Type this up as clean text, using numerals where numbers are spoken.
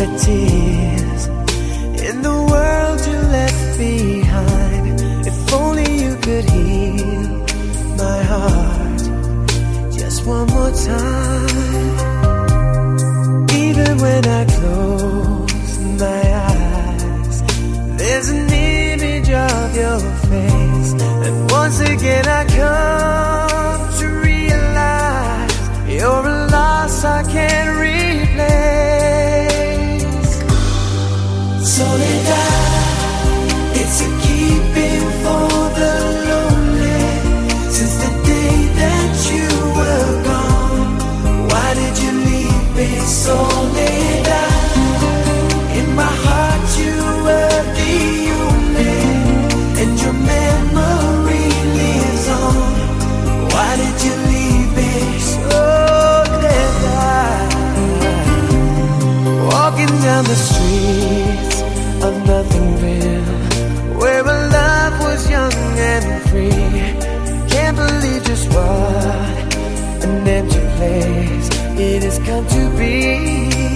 the tears in the world you left behind. If only you could heal my heart just one more time. Even when I close my eyes, there's an image of your face, and once again I come to realize you're a loss I can't replace. Soledad, it's a keeping for the lonely. Since the day that you were gone, why did you leave me, Soledad? In my heart you were the only, and your memory lives on. Why did you leave me, Soledad? Walking down the streets of nothing real, where our love was young and free. Can't believe just what an empty place it has come to be.